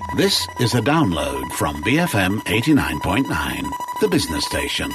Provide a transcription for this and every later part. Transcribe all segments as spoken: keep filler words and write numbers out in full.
This is a download from B F M eighty-nine point nine, the business station.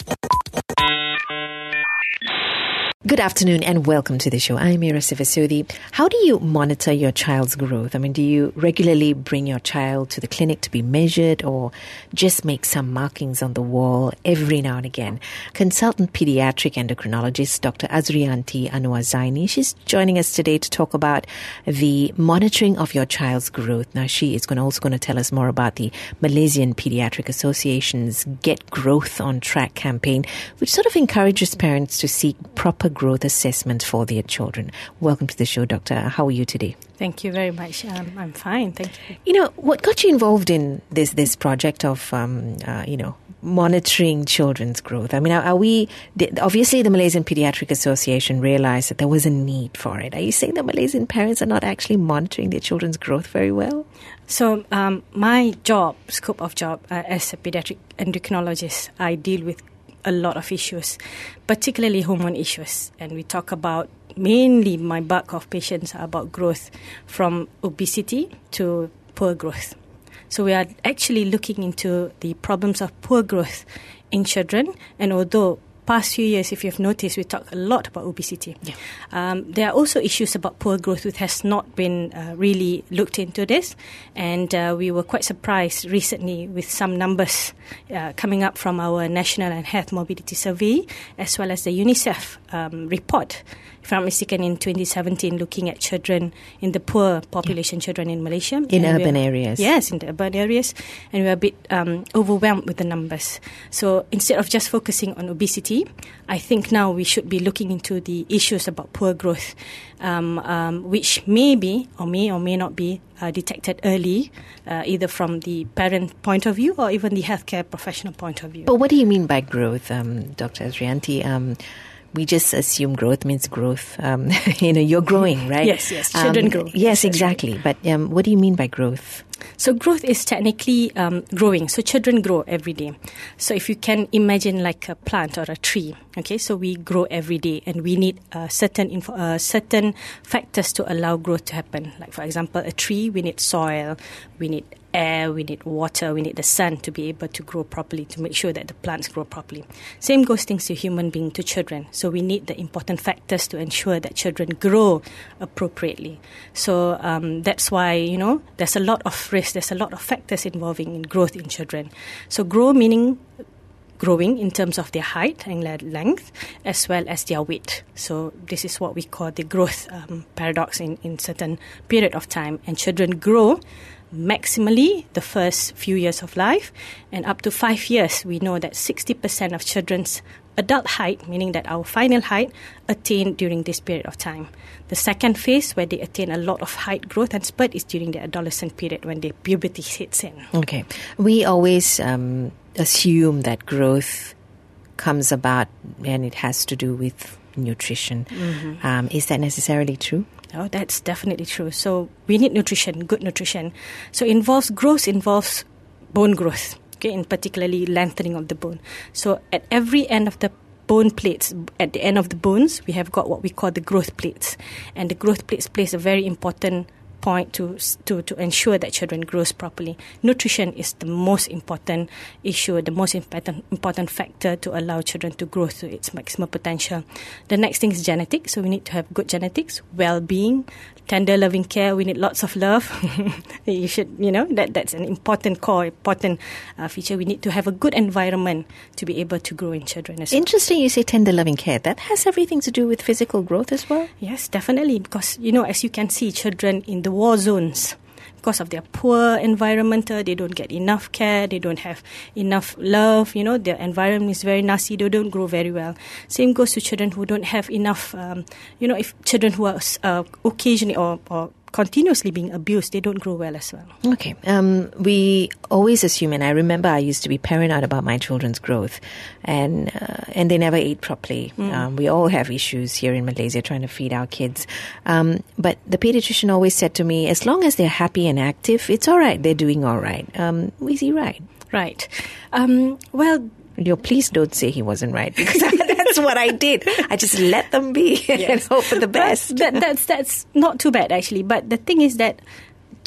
Good afternoon and welcome to the show. I'm Mira Sivasudi. How do you monitor your child's growth? I mean, do you regularly bring your child to the clinic to be measured or just make some markings on the wall every now and again? Consultant pediatric endocrinologist Doctor Azrianti Anwar Zaini, she's joining us today to talk about the monitoring of your child's growth. Now, she is going to also going to tell us more about the Malaysian Pediatric Association's Get Growth on Track campaign, which sort of encourages parents to seek proper growth assessment for their children. Welcome to the show, Doctor. How are you today? Thank you very much. Um, I'm fine, thank you. You know, what got you involved in this this project of, um, uh, you know, monitoring children's growth? I mean, are, are we, obviously the Malaysian Pediatric Association realized that there was a need for it. Are you saying that Malaysian parents are not actually monitoring their children's growth very well? So um, my job, scope of job uh, as a pediatric endocrinologist, I deal with a lot of issues, particularly hormone issues. And we talk about, mainly my bulk of patients are about growth from obesity to poor growth. So we are actually looking into the problems of poor growth in children. And although past few years, if you've noticed, we talk a lot about obesity. Yeah. Um, there are also issues about poor growth which has not been uh, really looked into this. And uh, we were quite surprised recently with some numbers uh, coming up from our National and Health Mobility Survey, as well as the UNICEF um, report, if I'm not mistaken, in twenty seventeen, looking at children in the poor population, yeah. children in Malaysia. In and urban areas. Yes, in the urban areas. And we're a bit um, overwhelmed with the numbers. So instead of just focusing on obesity, I think now we should be looking into the issues about poor growth, um, um, which may be or may or may not be uh, detected early, uh, either from the parent point of view or even the healthcare professional point of view. But what do you mean by growth, um, Doctor Azrianti? Um, we just assume growth means growth. Um, you know, you're growing, right? Yes, yes. Children um, grow. Yes, exactly. But um, what do you mean by growth? So growth is technically um, growing. So children grow every day. So if you can imagine like a plant or a tree, okay, so we grow every day and we need uh, certain info, uh, certain factors to allow growth to happen. Like for example, a tree, we need soil, we need air, we need water, we need the sun to be able to grow properly, to make sure that the plants grow properly. Same goes things to human being, to children. So we need the important factors to ensure that children grow appropriately. So um, that's why, you know, there's a lot of risk, there's a lot of factors involving in growth in children. So grow meaning growing in terms of their height and length, as well as their weight. So this is what we call the growth um, paradox in, in certain period of time. And children grow maximally the first few years of life, and up to five years, we know that sixty percent of children's adult height, meaning that our final height, attained during this period of time. The second phase, where they attain a lot of height growth and spurt, is during the adolescent period when the puberty hits in. Okay. We always um, assume that growth comes about and it has to do with nutrition. Mm-hmm. Um, is that necessarily true? Oh, that's definitely true. So we need nutrition, good nutrition. So involves growth involves bone growth, okay, and particularly lengthening of the bone. So at every end of the bone plates, at the end of the bones, we have got what we call the growth plates. And the growth plates plays a very important point to to to ensure that children grows properly. Nutrition is the most important issue, the most important important factor to allow children to grow to its maximum potential. The next thing is genetics. So we need to have good genetics, well-being, tender, loving care. We need lots of love. You should, you know, that that's an important core, important uh, feature. We need to have a good environment to be able to grow in children as well. Interesting you say tender, loving care. That has everything to do with physical growth as well? Yes, definitely. Because, you know, as you can see, children in the war zones, because of their poor environment, they don't get enough care, they don't have enough love, you know, their environment is very nasty, they don't grow very well. Same goes to children who don't have enough, um, you know, if children who are uh, occasionally or, or continuously being abused, they don't grow well as well. Okay. Um, we always assume, and I remember I used to be paranoid about my children's growth, and uh, and they never ate properly. Mm. Um, we all have issues here in Malaysia trying to feed our kids. Um, but the pediatrician always said to me, as long as they're happy and active, it's all right. They're doing all right. Um, is he right? Right. Um, well, You please don't say he wasn't right, because that's what I did. I just let them be yes. and hope for the best. That, that's that's not too bad, actually. But the thing is that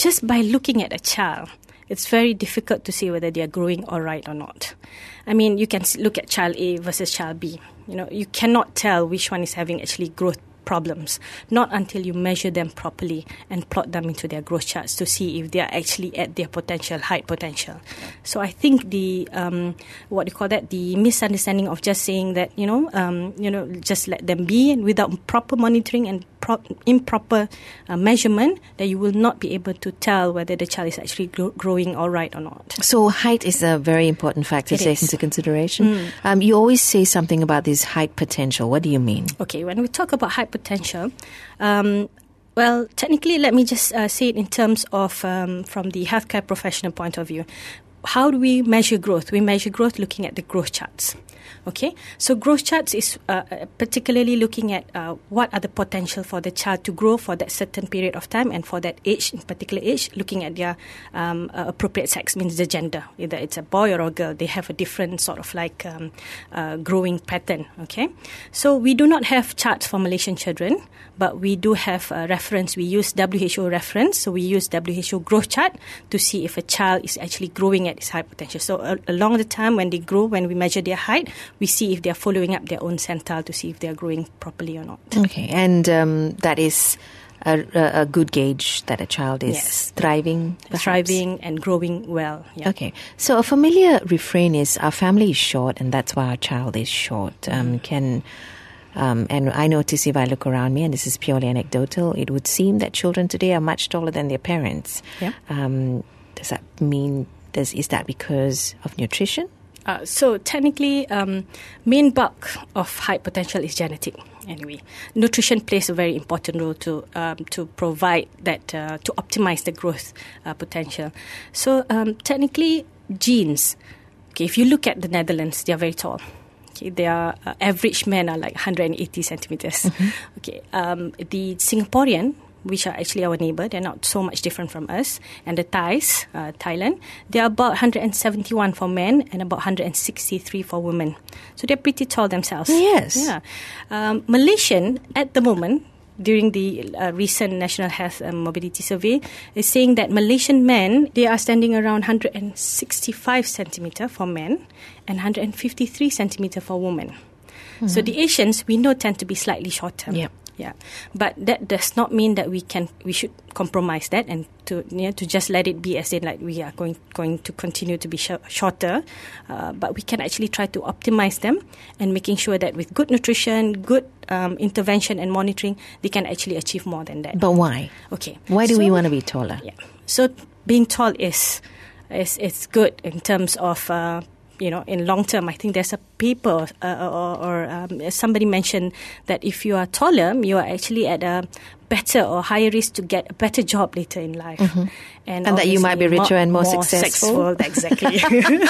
just by looking at a child, it's very difficult to say whether they are growing all right or not. I mean, you can look at child A versus child B. You know, you cannot tell which one is having actually growth problems, not until you measure them properly and plot them into their growth charts to see if they are actually at their potential, height potential. So I think the, um, what do you call that, the misunderstanding of just saying that, you know, um, you know, just let them be, and without proper monitoring and pro- improper uh, measurement, that you will not be able to tell whether the child is actually grow- growing all right or not. So height is a very important factor to It take is. into consideration. Mm. Um, you always say something about this height potential. What do you mean? Okay, when we talk about height potential, um, well, technically, let me just uh, say it in terms of um, from the healthcare professional point of view. How do we measure growth? We measure growth looking at the growth charts. Okay, so growth charts is uh, particularly looking at uh, what are the potential for the child to grow for that certain period of time, and for that age, in particular age, looking at their um, uh, appropriate sex, means the gender, either it's a boy or a girl. They have a different sort of like um, uh, growing pattern. Okay, so we do not have charts for Malaysian children, but we do have a reference. We use W H O reference, so we use W H O growth chart to see if a child is actually growing at its height potential. So uh, along the time when they grow, when we measure their height, we see if they're following up their own centile to see if they're growing properly or not. Okay, and um, that is a, a, a good gauge that a child is Yes. thriving, perhaps? Thriving and growing well. Yeah. Okay, so a familiar refrain is our family is short and that's why our child is short. Um, can um, and I notice if I look around me, and this is purely anecdotal, it would seem that children today are much taller than their parents. Yeah. Um, does that mean, does, is that because of nutrition? Uh, so technically, um, main bulk of height potential is genetic. Anyway, nutrition plays a very important role to um, to provide that uh, to optimize the growth uh, potential. So um, technically, genes. Okay, if you look at the Netherlands, they are very tall. Okay, their uh, average men are like one hundred eighty centimeters. Mm-hmm. Okay, um, the Singaporean, which are actually our neighbour, they're not so much different from us. And the Thais, uh, Thailand, they're about one hundred seventy-one for men and about one hundred sixty-three for women. So they're pretty tall themselves. Yes. Yeah. Um, Malaysian, at the moment, during the uh, recent National Health and Mobility Survey, is saying that Malaysian men, they are standing around one hundred sixty-five centimetre for men and one hundred fifty-three centimetre for women. Mm-hmm. So the Asians, we know, tend to be slightly shorter. Yeah. Yeah, but that does not mean that we can we should compromise that and to you know, to just let it be as in like we are going going to continue to be sh- shorter, uh, but we can actually try to optimize them and making sure that with good nutrition, good um, intervention and monitoring, they can actually achieve more than that. But why? Okay, Why do so, we want to be taller? Yeah, so being tall is is it's good in terms of. Uh, You know, in long term, I think there's a paper uh, or, or um, somebody mentioned that if you are taller, you are actually at a better or higher risk to get a better job later in life. Mm-hmm. And, and that you might be richer more, and more, more successful. successful. Exactly.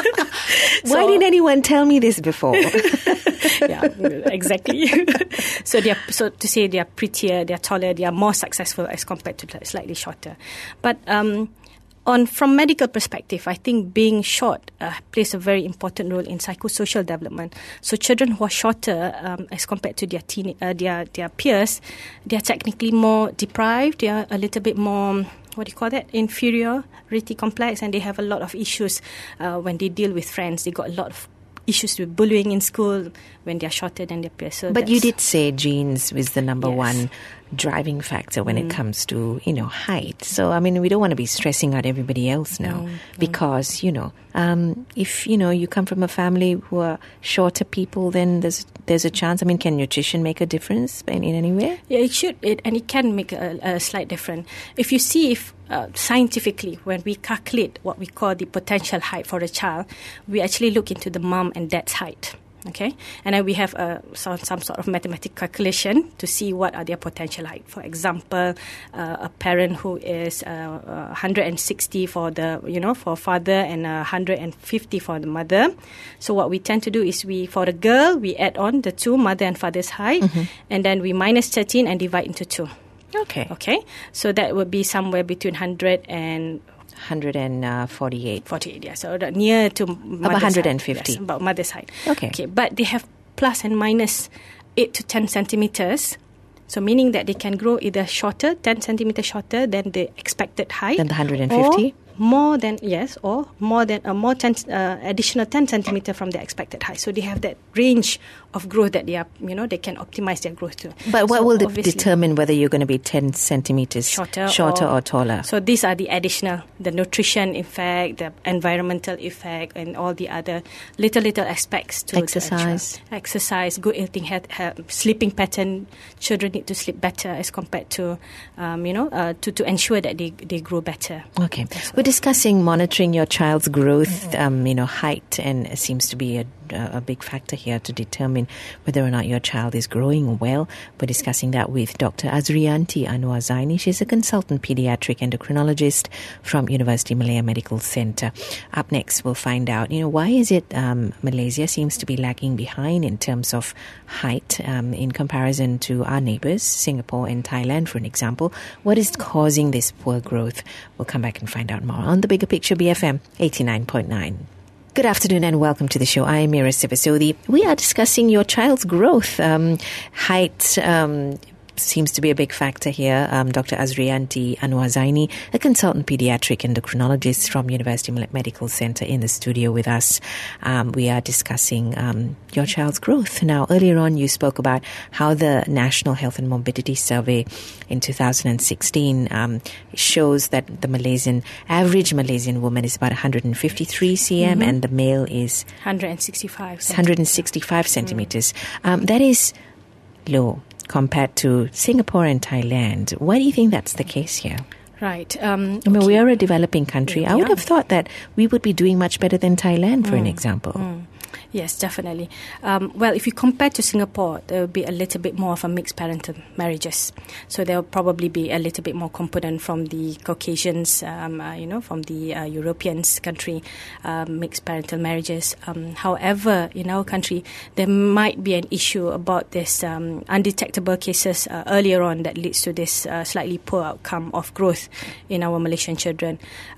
Why so, didn't anyone tell me this before? Yeah, exactly. so they are, so to say they are prettier, they are taller, they are more successful as compared to slightly shorter. But um, On from medical perspective, I think being short uh, plays a very important role in psychosocial development. So children who are shorter um, as compared to their teen, uh, their their peers, they are technically more deprived. They are a little bit more, what do you call that, inferiority complex, and they have a lot of issues uh, when they deal with friends. They got a lot of issues with bullying in school when they are shorter than their peers. So but you did say genes is the number yes. one driving factor when mm. it comes to, you know, height. So, I mean, we don't want to be stressing out everybody else now mm. because, you know, um, if, you know, you come from a family who are shorter people, then there's there's a chance. I mean, can nutrition make a difference in, in any way? Yeah, it should, it, and it can make a, a slight difference. If you see if uh, scientifically, when we calculate what we call the potential height for a child, we actually look into the mom and dad's height. Okay, and then we have a, some, some sort of mathematical calculation to see what are their potential height. For example, uh, a parent who is uh, uh, one hundred sixty for the, you know, for father and uh, one hundred fifty for the mother. So what we tend to do is we, for the girl, we add on the two, mother and father's height, mm-hmm. and then we minus thirteen and divide into two. Okay. Okay, so that would be somewhere between one hundred and one hundred forty-eight. forty-eight, yeah. So near to about one hundred fifty. Yes, about mother's height. Okay. Okay, but they have plus and minus eight to ten centimeters. So meaning that they can grow either shorter, ten centimeter shorter than the expected height. Than the one hundred fifty? More than, yes, or more than, uh, more ten, uh, additional ten centimeter from the expected height. So they have that range of growth that they are, you know, they can optimize their growth to. But what so will de- determine whether you're going to be ten centimeters shorter, shorter or, or taller? So these are the additional, the nutrition effect, the environmental effect, and all the other little, little aspects to exercise. To exercise, good eating, ha- ha- sleeping pattern. Children need to sleep better as compared to, um, you know, uh, to, to ensure that they, they grow better. Okay. We're discussing monitoring your child's growth, mm-hmm. um, you know, height, and it seems to be a, a big factor here to determine whether or not your child is growing well. We're discussing that with Doctor Azrianti Anwar Zaini. She's a consultant pediatric endocrinologist from University Malaya Medical Centre. Up next, we'll find out, you know, why is it um, Malaysia seems to be lagging behind in terms of height um, in comparison to our neighbours, Singapore and Thailand, for an example. What is causing this poor growth? We'll come back and find out more on The Bigger Picture, B F M eighty-nine point nine. Good afternoon and welcome to the show. I am Mira Sivasodi. We are discussing your child's growth. Um, height um, seems to be a big factor here. Um, Doctor Azrianti Anwar Zaini, a consultant pediatric endocrinologist from University Medical Centre, in the studio with us. Um, we are discussing um, your child's growth. Now, earlier on, you spoke about how the National Health and Morbidity Survey in two thousand sixteen um, shows that the Malaysian, average Malaysian woman is about one hundred fifty-three centimeters mm-hmm. and the male is one hundred sixty-five one hundred sixty-five centimeters. Mm. Um, that is low compared to Singapore and Thailand. Why do you think that's the case here? Right. Um, I mean, okay. we are a developing country. Yeah, I would yeah. have thought that we would be doing much better than Thailand, for mm. an example. Mm. Yes, definitely. Um, well, if you compare to Singapore, there will be a little bit more of a mixed parental marriages. So there will probably be a little bit more component from the Caucasians, um, uh, you know, from the uh, Europeans country, um, mixed parental marriages. Um, however, in our country, there might be an issue about this um, undetectable cases uh, earlier on that leads to this uh, slightly poor outcome of growth in our Malaysian children.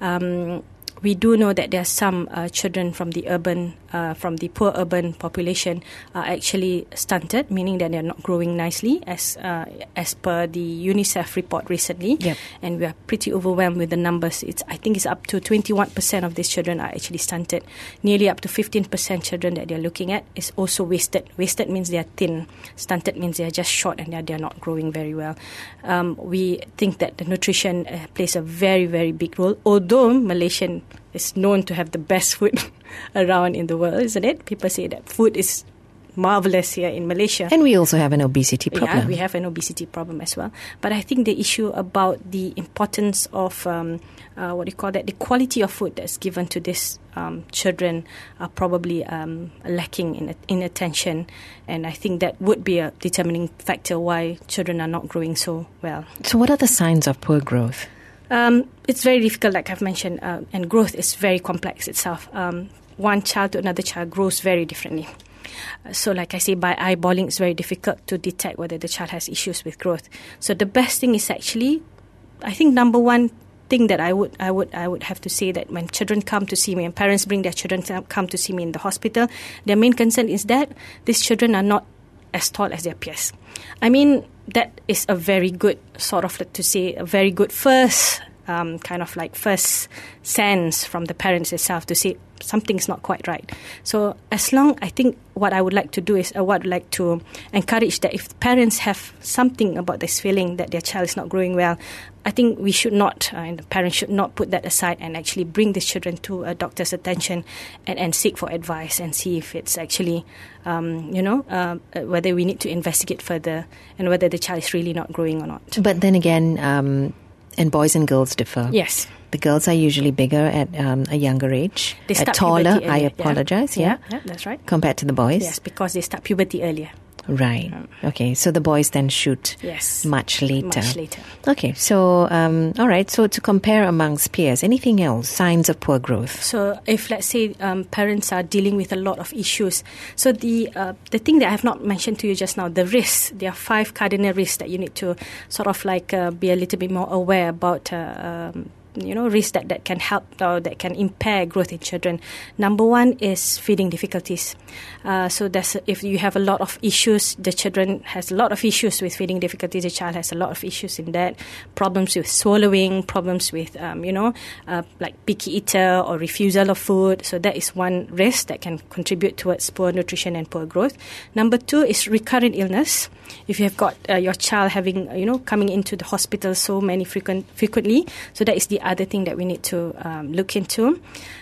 Um, We do know that there are some uh, children from the urban, uh, from the poor urban population are actually stunted, meaning that they are not growing nicely, as uh, as per the UNICEF report recently. Yep. And we are pretty overwhelmed with the numbers. It's I think it's up to twenty-one percent of these children are actually stunted. Nearly up to fifteen percent children that they are looking at is also wasted. Wasted means they are thin. Stunted means they are just short and they are, they are not growing very well. Um, we think that the nutrition uh, plays a very, very big role, although Malaysian is known to have the best food around in the world, isn't it? People say that food is marvelous here in Malaysia. And we also have an obesity problem. Yeah, we have an obesity problem as well. But I think the issue about the importance of, um, uh, what do you call that, the quality of food that's given to these um, children are probably um, lacking in, in attention. And I think that would be a determining factor why children are not growing so well. So what are the signs of poor growth? Um, it's very difficult, like I've mentioned, uh, and growth is very complex itself. Um, one child to another child grows very differently. Uh, so, like I say, by eyeballing, it's very difficult to detect whether the child has issues with growth. So, the best thing is actually, I think, number one thing that I would, I would, I would have to say that when children come to see me and parents bring their children to come to see me in the hospital, their main concern is that these children are not as tall as their peers. I mean, that is a very good sort of, to say, a very good first um, kind of like first sense from the parents itself to say something's not quite right. So as long, I think what I would like to do is, uh, what I would like to encourage that if parents have something about this feeling that their child is not growing well, I think we should not, uh, and the parents should not put that aside and actually bring these children to a doctor's attention and, and seek for advice and see if it's actually, um, you know, uh, whether we need to investigate further and whether the child is really not growing or not. But then again, um, and boys and girls differ. Yes. The girls are usually bigger at um, a younger age. They start at taller, puberty I earlier. apologize. Yeah. Yeah. yeah, yeah, that's right. Compared to the boys? Yes, because they start puberty earlier. Right. Okay. So the boys then shoot yes. much later. Much later. Okay. So, um, all right. So to compare amongst peers, anything else? Signs of poor growth? So if, let's say, um, parents are dealing with a lot of issues. So the uh, the thing that I have not mentioned to you just now, the risks, there are five cardinal risks that you need to sort of like uh, be a little bit more aware about uh, um, you know, risks that, that can help or that can impair growth in children. Number one is feeding difficulties. Uh, so that's, if you have a lot of issues, the children has a lot of issues with feeding difficulties, the child has a lot of issues in that, problems with swallowing, problems with, um, you know, uh, like picky eater or refusal of food. So that is one risk that can contribute towards poor nutrition and poor growth. Number two is recurrent illness. If you have got uh, your child having, you know, coming into the hospital so many frequent frequently, so that is the other thing that we need to um, look into.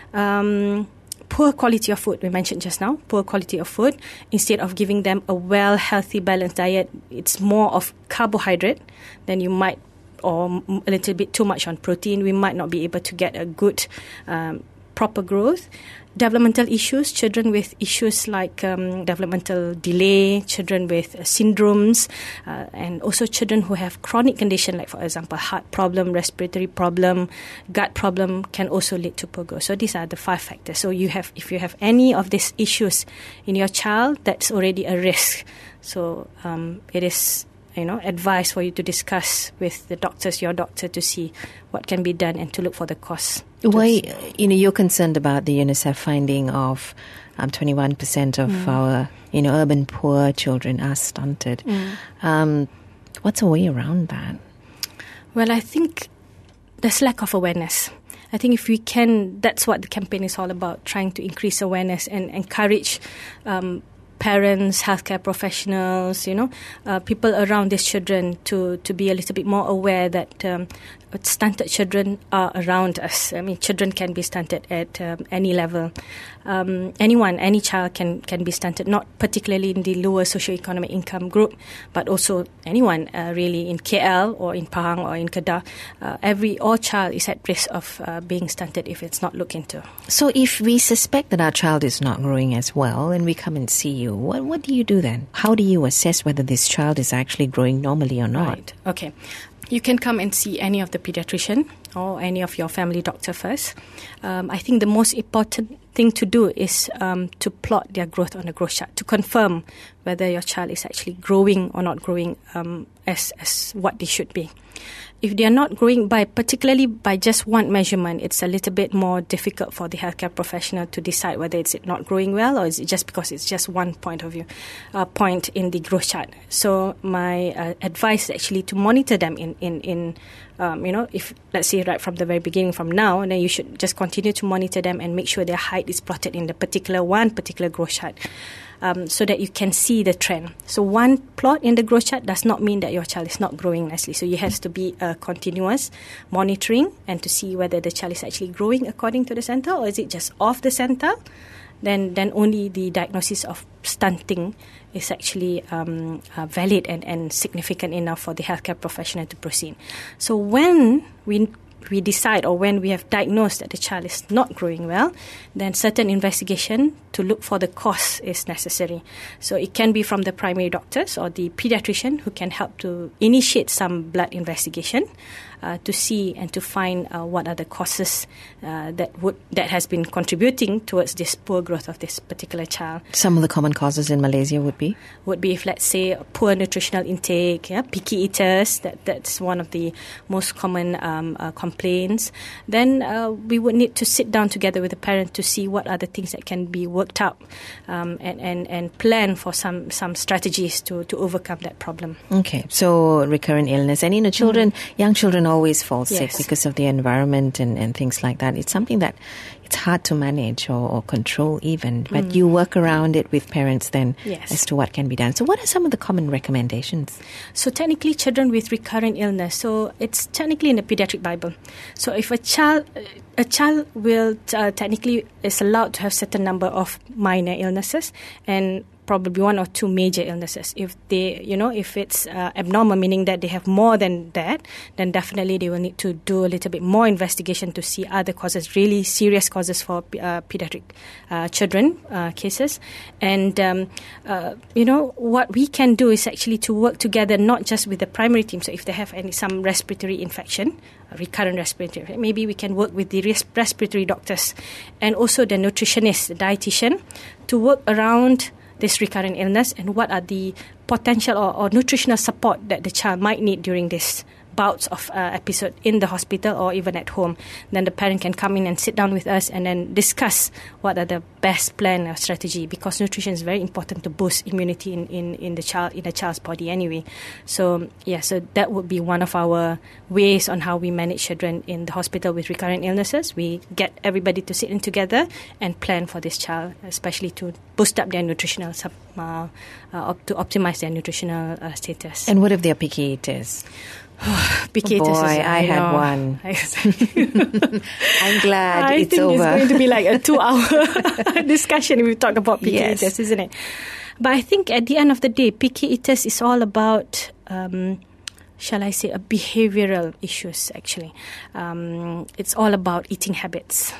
Um, poor quality of food, we mentioned just now, poor quality of food. Instead of giving them a well, healthy, balanced diet, it's more of carbohydrate, then you might, or a little bit too much on protein, we might not be able to get a good, um, proper growth. Developmental issues, children with issues like um, developmental delay, children with uh, syndromes, uh, and also children who have chronic condition, like for example, heart problem, respiratory problem, gut problem, can also lead to poor growth. So these are the five factors. So you have, if you have any of these issues in your child, that's already a risk. So um, it is, you know, advice for you to discuss with the doctors, your doctor, to see what can be done and to look for the cause. Why, you know, you're concerned about the UNICEF finding of um, twenty-one percent of mm. our, you know, urban poor children are stunted. Mm. Um, what's a way around that? Well, I think there's lack of awareness. I think if we can, that's what the campaign is all about, trying to increase awareness and encourage um, parents, healthcare professionals, you know, uh, people around these children to, to be a little bit more aware that um, stunted children are around us. I mean, children can be stunted at um, any level. Um, anyone, any child can, can be stunted, not particularly in the lower socioeconomic income group, but also anyone uh, really in K L or in Pahang or in Kedah. Uh, every all child is at risk of uh, being stunted if it's not looked into. So if we suspect that our child is not growing as well and we come and see you, what, what do you do then? How do you assess whether this child is actually growing normally or not? Right. Okay. You can come and see any of the pediatrician or any of your family doctor first. Um, I think the most important thing to do is um, to plot their growth on a growth chart to confirm whether your child is actually growing or not growing um, as as what they should be. If they are not growing by, particularly by just one measurement, it's a little bit more difficult for the healthcare professional to decide whether it's not growing well or is it just because it's just one point of view, uh, point in the growth chart. So my uh, advice is actually to monitor them in, in, in um, you know, if let's say right from the very beginning from now, then you should just continue to monitor them and make sure their height is plotted in the particular one particular growth chart. Um, so that you can see the trend. So one plot in the growth chart does not mean that your child is not growing nicely. So it has to be a continuous monitoring and to see whether the child is actually growing according to the center or is it just off the center. Then then only the diagnosis of stunting is actually um, uh, valid and, and significant enough for the healthcare professional to proceed. So when we we decide or when we have diagnosed that the child is not growing well, then certain investigation to look for the cause is necessary. So it can be from the primary doctors or the pediatrician who can help to initiate some blood investigation uh, to see and to find uh, what are the causes uh, that would that has been contributing towards this poor growth of this particular child. Some of the common causes in Malaysia would be? Would be if, let's say, poor nutritional intake, yeah, picky eaters, that, that's one of the most common um, uh, complaints. Then uh, we would need to sit down together with the parent to see what are the things that can be worked out um, and, and, and plan for some, some strategies to, to overcome that problem. Okay, so recurrent illness. And, you know, children, mm. young children always fall sick yes. because of the environment and, and things like that. It's something that it's hard to manage or, or control even, but mm. you work around it with parents then yes. as to what can be done. So what are some of the common recommendations? So technically children with recurrent illness, so it's technically in the pediatric Bible. So if a child, a child will uh, technically is allowed to have certain number of minor illnesses and probably one or two major illnesses. If they, you know, if it's uh, abnormal, meaning that they have more than that, then definitely they will need to do a little bit more investigation to see other causes, really serious causes for uh, pediatric uh, children uh, cases. And, um, uh, you know, what we can do is actually to work together, not just with the primary team. So if they have any some respiratory infection, recurrent respiratory, maybe we can work with the res- respiratory doctors and also the nutritionist, the dietitian, to work around this recurrent illness and what are the potential or, or nutritional support that the child might need during this bouts of uh, episode in the hospital or even at home, then the parent can come in and sit down with us and then discuss what are the best plan or strategy, because nutrition is very important to boost immunity in, in, in the child in a child's body anyway. So yeah, so that would be one of our ways on how we manage children in the hospital with recurrent illnesses. We get everybody to sit in together and plan for this child, especially to boost up their nutritional sub, uh, uh, op- to optimize their nutritional uh, status. And what if they're picky eaters? Picky oh boy, eaters is, I, I had know, one. I'm glad I it's think over. it's going to be like a two-hour discussion if we talk about picky Yes. eaters, isn't it? But I think at the end of the day, picky eaters is all about, um, shall I say, a behavioral issues, actually. Um, it's all about eating habits.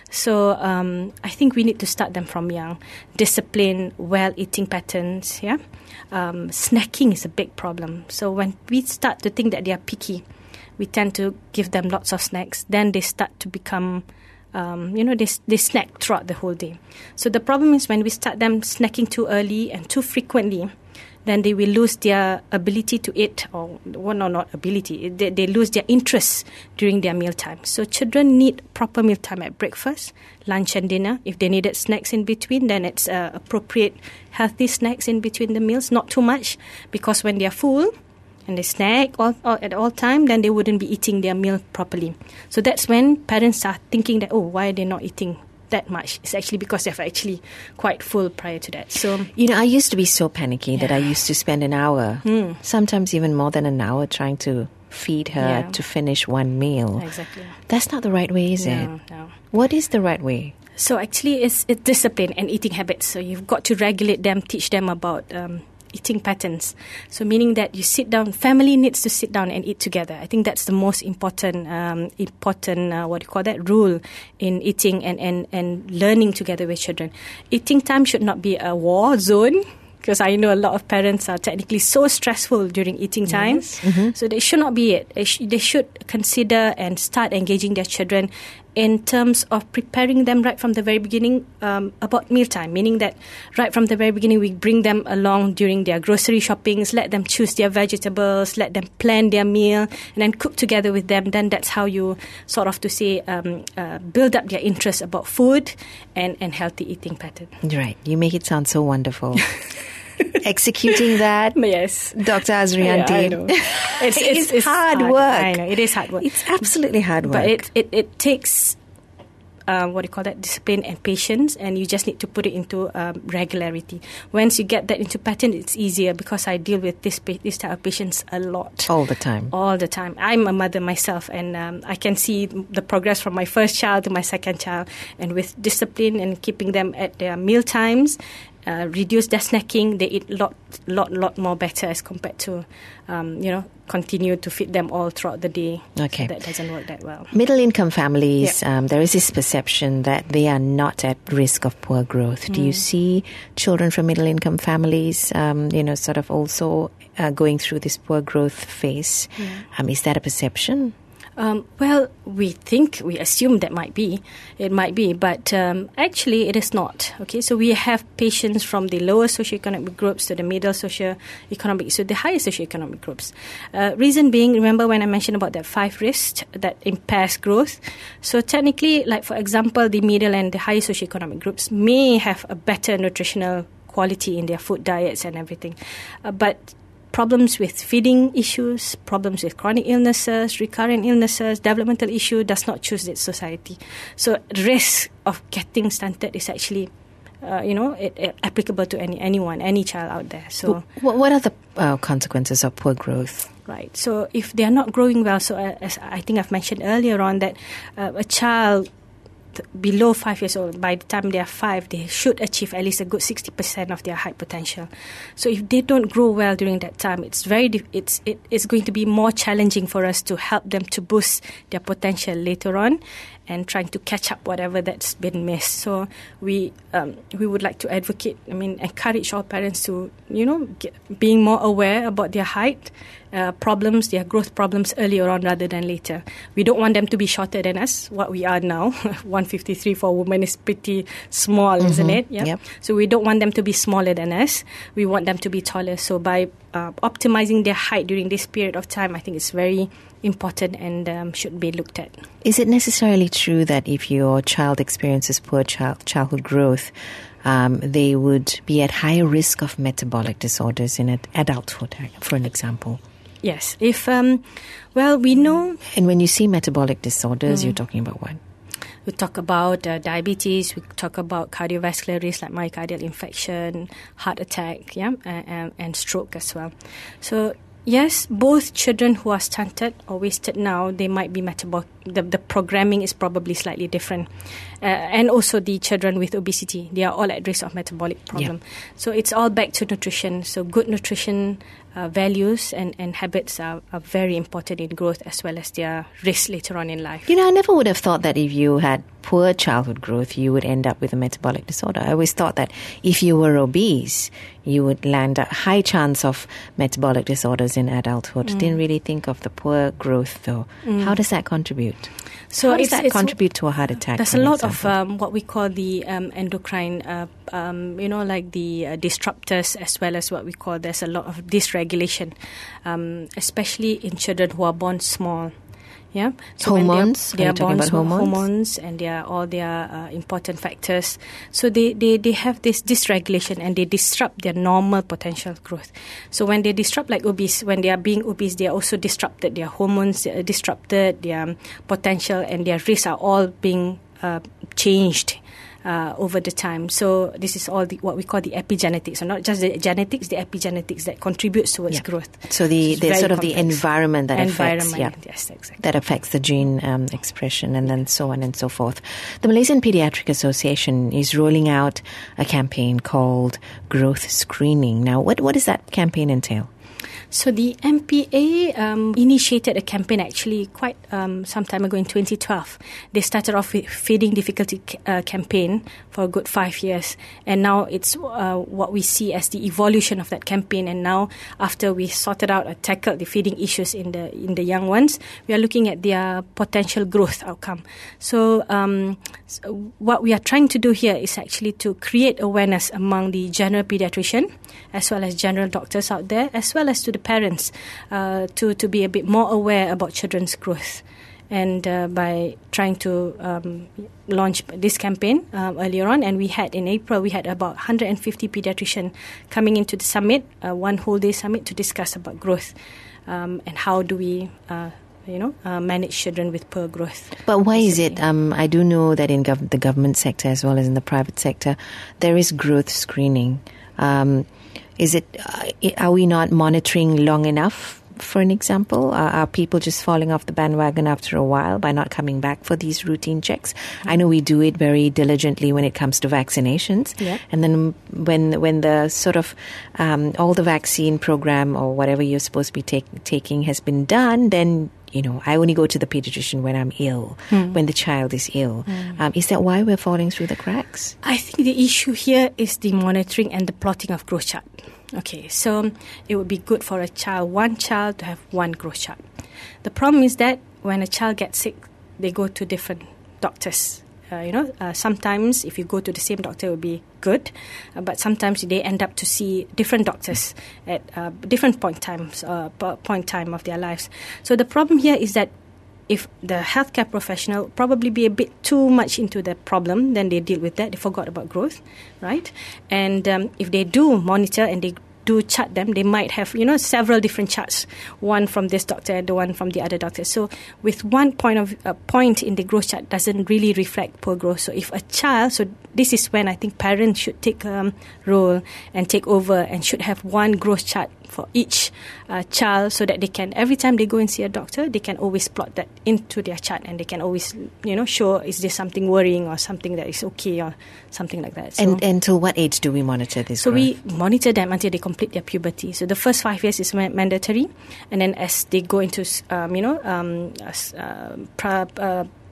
So um, I think we need to start them from young. Discipline, well eating patterns, yeah. Um, snacking is a big problem. So when we start to think that they are picky, we tend to give them lots of snacks. Then they start to become, um, you know, they they snack throughout the whole day. So the problem is when we start them snacking too early and too frequently, then they will lose their ability to eat, or well, no, not ability, they, they lose their interest during their mealtime. So children need proper mealtime at breakfast, lunch and dinner. If they needed snacks in between, then it's uh, appropriate healthy snacks in between the meals, not too much, because when they are full and they snack all, all, at all time, then they wouldn't be eating their meal properly. So that's when parents are thinking that, oh, why are they not eating that much? It's actually because they're actually quite full prior to that. So You know, I used to be so panicky that I used to spend an hour, Mm. sometimes even more than an hour, trying to feed her Yeah. to finish one meal. exactly. That's not the right way, is it? No, no. What is the right way? So actually, it's, it's discipline and eating habits. So you've got to regulate them, teach them about um, eating patterns. So meaning that you sit down, family needs to sit down and eat together. I think that's the most important, um, important uh, what do you call that, rule in eating and, and, and learning together with children. Eating time should not be a war zone, because I know a lot of parents are technically so stressful during eating time. Yes. Mm-hmm. So they should not be it. They, sh- they should consider and start engaging their children in terms of preparing them right from the very beginning um, about mealtime, meaning that right from the very beginning we bring them along during their grocery shoppings, let them choose their vegetables, let them plan their meal, and then cook together with them. Then that's how you sort of to say um, uh, build up their interest about food and, and healthy eating pattern. Right. You make it sound so wonderful. Executing that, Yes. Doctor Azrianti. Yeah, I know. It's, it's, It's hard work. I know, it is hard work. It's absolutely hard work. But it, it, it takes, um, what do you call that, discipline and patience, and you just need to put it into um, regularity. Once you get that into pattern, it's easier, because I deal with this pa- this type of patients a lot. all the time. All the time. I'm a mother myself, and um, I can see the progress from my first child to my second child. And with discipline and keeping them at their meal times, uh, reduce their snacking, they eat lot, lot, lot more better as compared to, um, you know, continue to feed them all throughout the day. Okay. That doesn't work that well. Middle-income families, um, there is this perception that they are not at risk of poor growth. Do you see children from middle-income families, um, you know, sort of also uh, going through this poor growth phase? Um, is that a perception? Um, well, we think, we assume that might be, it might be, but um, actually it is not. Okay, so we have patients from the lower socioeconomic groups to the middle socioeconomic, so the higher socioeconomic groups. Uh, reason being, remember when I mentioned about that five risks that impairs growth? So technically, like for example, the middle and the higher socioeconomic groups may have a better nutritional quality in their food diets and everything, uh, but problems with feeding issues, problems with chronic illnesses, recurrent illnesses, developmental issue does not choose its society. So risk of getting stunted is actually, uh, you know, it, it applicable to any anyone, any child out there. So What, what are the uh, consequences of poor growth? right. So if they are not growing well, so uh, as I think I've mentioned earlier on that uh, a child below five years old, by the time they are five, they should achieve at least a good sixty percent of their height potential. So if they don't grow well during that time, it's very dif- it's it, it's going to be more challenging for us to help them to boost their potential later on, and trying to catch up whatever that's been missed. So we um, we would like to advocate, I mean, encourage all parents to, you know, get, being more aware about their height uh, problems, their growth problems earlier on rather than later. We don't want them to be shorter than us, what we are now, one one fifty-three for a woman is pretty small, mm-hmm. isn't it? Yeah. Yep. So we don't want them to be smaller than us. We want them to be taller. So by uh, optimizing their height during this period of time, I think it's very important and um, should be looked at. Is it necessarily true that if your child experiences poor child childhood growth, um, they would be at higher risk of metabolic disorders in ad- adulthood, for an example? Yes. If, um, well, we know... And when you see metabolic disorders, mm. you're talking about what? We talk about uh, diabetes, we talk about cardiovascular risk like myocardial infection, heart attack, yeah, and, and, and stroke as well. So, yes, both children who are stunted or wasted now, they might be metabolic. The, the programming is probably slightly different. Uh, and also the children with obesity, they are all at risk of metabolic problem. Yeah. So it's all back to nutrition. So good nutrition uh, values and, and habits are, are very important in growth as well as their risk later on in life. You know, I never would have thought that if you had poor childhood growth, you would end up with a metabolic disorder. I always thought that if you were obese, you would land a high chance of metabolic disorders in adulthood. Mm. Didn't really think of the poor growth, though. Mm. How does that contribute? So How does it's, that it's, contribute to a heart attack? There's a lot example? of um, what we call the um, endocrine, uh, um, you know, like the uh, disruptors, as well as what we call, there's a lot of dysregulation, um, especially in children who are born small. Yeah, so hormones. They are, they are born hormones? hormones, and they are all their uh, important factors. So they, they, they have this dysregulation, and they disrupt their normal potential growth. So when they disrupt, like obese, when they are being obese, they are also disrupted. Their hormones are disrupted, their potential and their risks are all being uh, changed. Uh, over the time. So this is all the, what we call the epigenetics. So not just the genetics, the epigenetics that contributes towards yeah. growth. So the, the sort of complex. the environment that environment, affects yeah, yes, exactly. that affects the gene um, expression and then so on and so forth. The Malaysian Pediatric Association is rolling out a campaign called Growth Screening. Now, what, what does that campaign entail? So the M P A um, initiated a campaign actually quite um, some time ago in twenty twelve. They started off with feeding difficulty uh, campaign for a good five years. And now it's uh, what we see as the evolution of that campaign. And now after we sorted out or tackled the feeding issues in the in the young ones, we are looking at their potential growth outcome. So, um, so what we are trying to do here is actually to create awareness among the general pediatrician as well as general doctors out there, as well as to the parents, uh, to, to be a bit more aware about children's growth. And uh, by trying to um, launch this campaign um, earlier on, and we had in April, we had about one hundred fifty pediatricians coming into the summit, uh, one whole day summit, to discuss about growth um, and how do we uh, you know, uh, manage children with poor growth. But why is it, um, I do know that in gov- the government sector as well as in the private sector, there is growth screening. Um, is it, uh, are we not monitoring long enough, for an example? Uh, are people just falling off the bandwagon after a while by not coming back for these routine checks? I know we do it very diligently when it comes to vaccinations. Yeah. And then when when the sort of um, all the vaccine program or whatever you're supposed to be take, taking has been done, then you know, I only go to the pediatrician when I'm ill, mm. when the child is ill. Mm. Um, is that why we're falling through the cracks? I think the issue here is the monitoring and the plotting of growth chart. Okay, so it would be good for a child, one child, to have one growth chart. The problem is that when a child gets sick, they go to different doctors. Uh, you know, uh, sometimes if you go to the same doctor, it will be good, uh, but sometimes they end up to see different doctors at uh, different point times, uh, point time of their lives. So the problem here is that if the healthcare professional probably be a bit too much into the problem, then they deal with that. They forgot about growth, right? And um, if they do monitor and they do chart them, they might have, you know, several different charts, one from this doctor and the one from the other doctor. So with one point of uh, point in the growth chart doesn't really reflect poor growth. So if a child, so this is when I think parents should take a um, role and take over and should have one growth chart for each uh, child, so that they can, every time they go and see a doctor, they can always plot that into their chart, and they can always, you know, show is there something worrying or something that is okay or something like that. So, and until what age do we monitor this So growth? we monitor them until they complete their puberty. So the first five years is ma- mandatory, and then as they go into, um, you know, um, uh, pra- uh,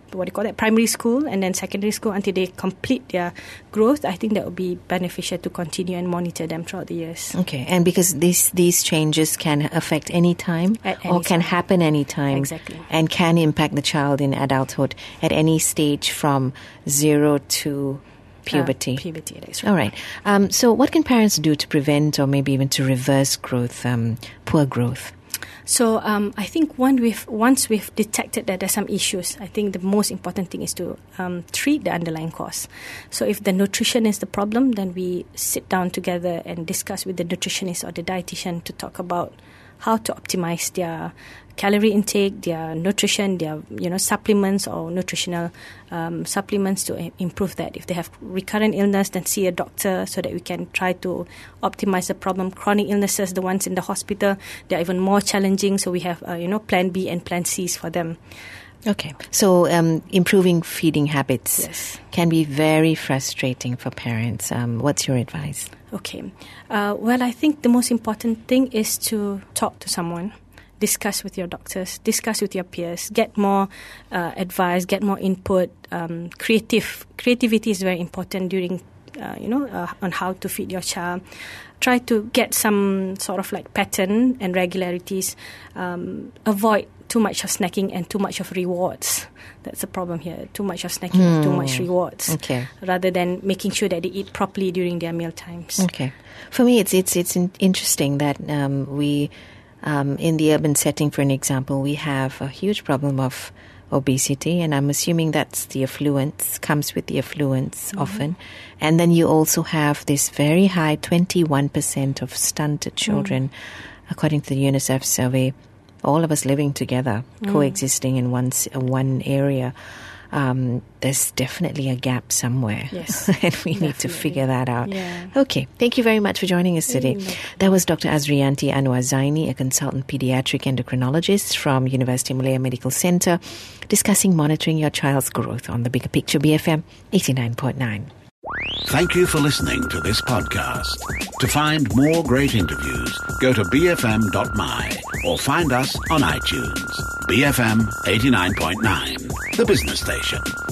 what do you call that, primary school and then secondary school until they complete their growth, I think that would be beneficial to continue and monitor them throughout the years. Okay, and because these these changes can affect any time At any or can time. happen any time. Exactly. And can impact the child in adulthood at any stage from zero to puberty. Uh, puberty, that's right. All right. Um, so what can parents do to prevent or maybe even to reverse growth, um, poor growth? So um, I think when we've, once we've detected that there's some issues, I think the most important thing is to um, treat the underlying cause. So if the nutrition is the problem, then we sit down together and discuss with the nutritionist or the dietitian to talk about how to optimize their calorie intake, their nutrition, their you know supplements or nutritional um, supplements to i- improve that. If they have recurrent illness, then see a doctor so that we can try to optimize the problem. Chronic illnesses, the ones in the hospital, they're even more challenging. So we have uh, you know Plan B and Plan C's for them. Okay. So um, improving feeding habits Yes. can be very frustrating for parents. Um, what's your advice? Okay. Uh, well, I think the most important thing is to talk to someone. Discuss with your doctors, discuss with your peers, get more uh, advice, get more input. Um, creative creativity is very important during, uh, you know, uh, on how to feed your child. Try to get some sort of like pattern and regularities. Um, avoid too much of snacking and too much of rewards. That's the problem here. Too much of snacking, too much rewards. Okay. Rather than making sure that they eat properly during their meal times. Okay. For me, it's it's it's in- interesting that um, we. Um, in the urban setting, for an example, we have a huge problem of obesity, and I'm assuming that's the affluence, comes with the affluence mm-hmm. often. And then you also have this very high twenty-one percent of stunted children, mm. according to the UNICEF survey, all of us living together, mm. coexisting in one, s- one area. Um, there's definitely a gap somewhere. Yes. And we need to Definitely. figure that out. Yeah. Okay. Thank you very much for joining us today. Mm, no That was Doctor Azrianti Anwar Zaini, a consultant pediatric endocrinologist from University Malaya Medical Center, discussing monitoring your child's growth on the Bigger Picture B F M eighty-nine point nine. Thank you for listening to this podcast. To find more great interviews, go to b f m dot m y or find us on iTunes. B F M eighty-nine point nine, the business station.